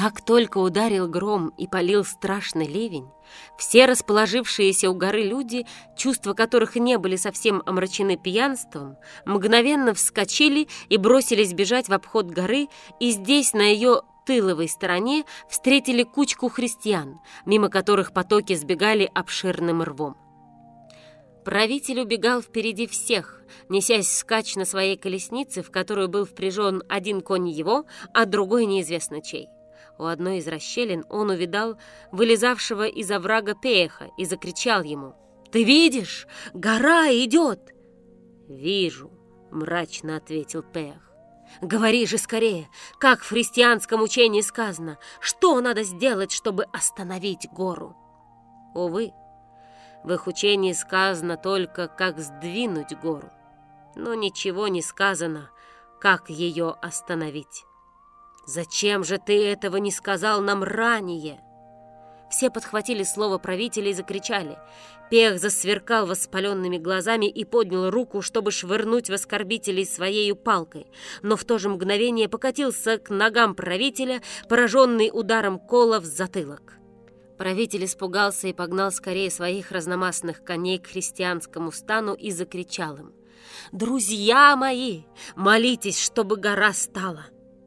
Как только ударил гром и полил страшный ливень, все расположившиеся у горы люди, чувства которых не были совсем омрачены пьянством, мгновенно вскочили и бросились бежать в обход горы, и здесь, на ее тыловой стороне, встретили кучку христиан, мимо которых потоки сбегали обширным рвом. Правитель убегал впереди всех, несясь вскачь на своей колеснице, в которую был впряжен один конь его, а другой неизвестно чей. У одной из расщелин он увидал вылезавшего из оврага Пееха и закричал ему: «Ты видишь? Гора идет!» «Вижу», — мрачно ответил Пеех. «Говори же скорее, как в христианском учении сказано, что надо сделать, чтобы остановить гору?» «Увы, в их учении сказано только, как сдвинуть гору, но ничего не сказано, как ее остановить». «Зачем же ты этого не сказал нам ранее?» Все подхватили слово правителя и закричали. Пех засверкал воспаленными глазами и поднял руку, чтобы швырнуть в оскорбителей своею палкой, но в то же мгновение покатился к ногам правителя, пораженный ударом кола в затылок. Правитель испугался и погнал скорее своих разномастных коней к христианскому стану и закричал им: «Друзья мои, молитесь, чтобы гора стала!»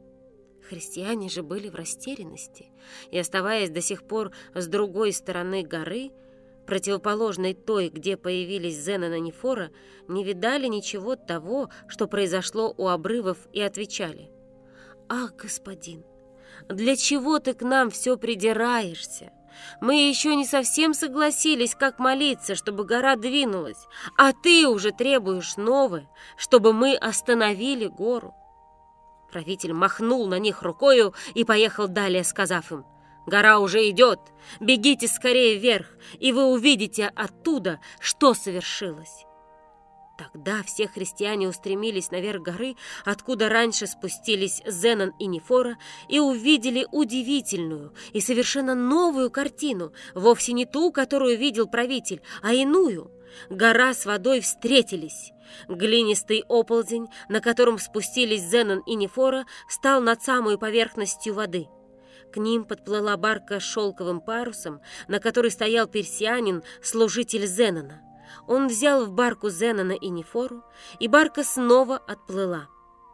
Христиане же были в растерянности и, оставаясь до сих пор с другой стороны горы, противоположной той, где появились Зенон и Нефора, не видали ничего того, что произошло у обрывов, и отвечали: «Ах, господин, для чего ты к нам все придираешься? Мы еще не совсем согласились, как молиться, чтобы гора двинулась, а ты уже требуешь новое, чтобы мы остановили гору». Правитель махнул на них рукою и поехал далее, сказав им: «Гора уже идет, бегите скорее вверх, и вы увидите оттуда, что совершилось». Тогда все христиане устремились наверх горы, откуда раньше спустились Зенон и Нефора, и увидели удивительную и совершенно новую картину, вовсе не ту, которую видел правитель, а иную. Гора с водой встретились. Глинистый оползень, на котором спустились Зенон и Нефора, стал над самой поверхностью воды. К ним подплыла барка с шелковым парусом, на которой стоял персианин, служитель Зенона. Он взял в барку Зенона и Нефору, и барка снова отплыла.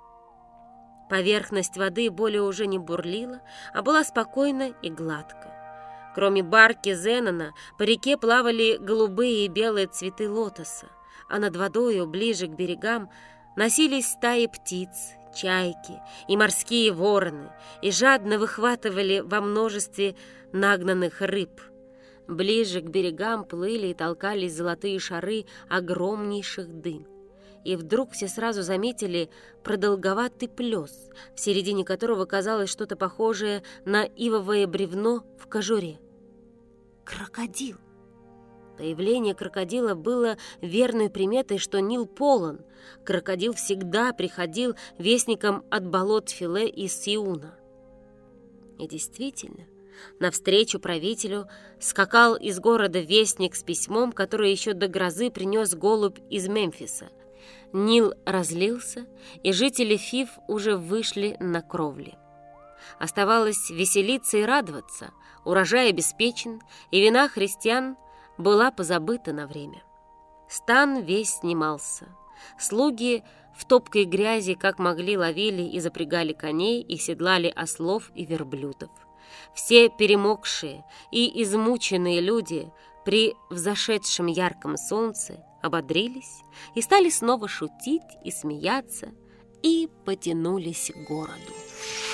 Поверхность воды более уже не бурлила, а была спокойна и гладкая. Кроме барки Зенона, по реке плавали голубые и белые цветы лотоса, а над водою, ближе к берегам, носились стаи птиц, чайки и морские вороны, и жадно выхватывали во множестве нагнанных рыб. Ближе к берегам плыли и толкались золотые шары огромнейших дынь. И вдруг все сразу заметили продолговатый плес, в середине которого казалось что-то похожее на ивовое бревно в кожуре. Крокодил! Появление крокодила было верной приметой, что Нил полон. Крокодил всегда приходил вестником от болот Филе и Сиуна. И действительно, навстречу правителю скакал из города вестник с письмом, которое еще до грозы принес голубь из Мемфиса. Нил разлился, и жители Фив уже вышли на кровли. Оставалось веселиться и радоваться, урожай обеспечен, и вина христиан была позабыта на время. Стан весь снимался. Слуги в топкой грязи как могли ловили и запрягали коней и седлали ослов и верблюдов. Все перемокшие и измученные люди при взошедшем ярком солнце ободрились и стали снова шутить и смеяться, и потянулись к городу.